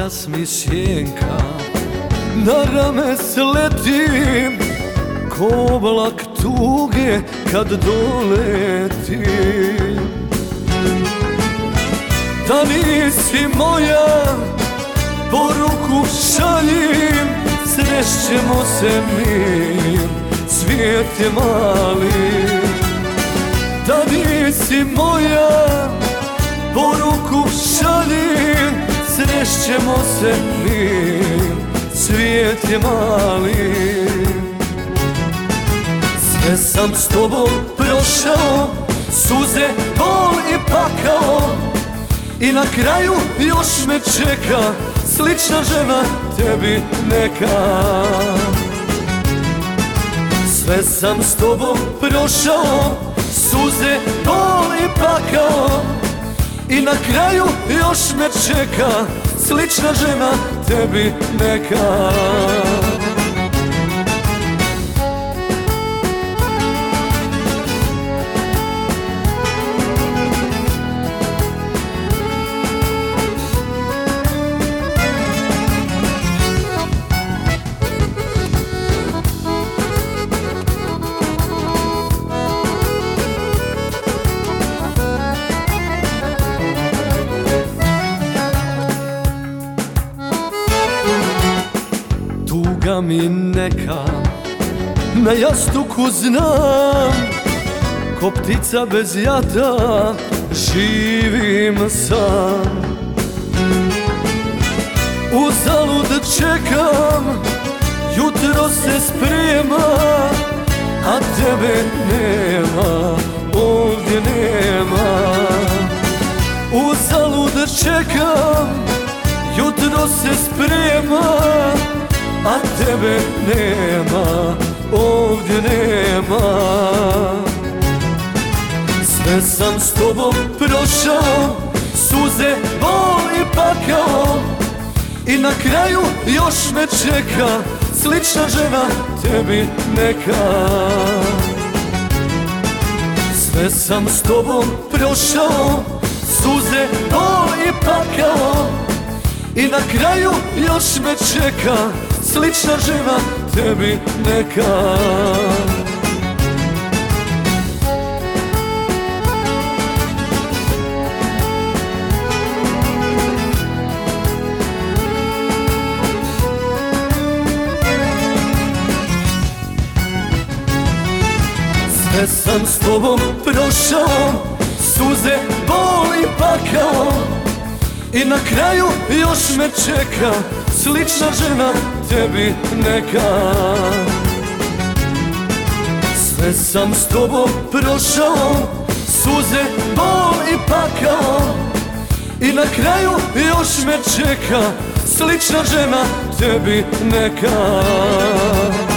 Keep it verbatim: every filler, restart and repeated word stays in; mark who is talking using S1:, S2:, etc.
S1: pojas mi sjenka, na rame sletim ko oblak tuge kad doleti. Da nisi moja, poruku šaljim, srećemo se mi, svijet je mali. Da nisi moja, poruku šaljim, srećemo se mi, svijet je mali. Sve sam s tobom prošao, suze, bol i pakao, i na kraju još me čeka slična žena tebi neka. Sve sam s tobom prošao, suze, bol i pakao, i na kraju još me čeka slična žena tebi neka. Tuga mi neka na jastuku znam, ko ptica bez jata živim sam. Uzalud čekam, jutro se sprema, a tebe nema, ovdje nema. Uzalud čekam, jutro se sprema, a tebe nema, ovdje nema. Sve sam s tobom prošao, suze, bol i pakao, i na kraju još me čeka slična žena tebi neka. Sve sam s tobom prošao, suze, bol i pakao, i na kraju još me čeka slična žena tebi neka. Sve sam s tobom prošao, suze, bol i pakao, i na kraju još me čeka slična žena tebi neka. Sve sam s tobom prošao, suze, bol i pakao, i na kraju još me čeka slična žena tebi neka.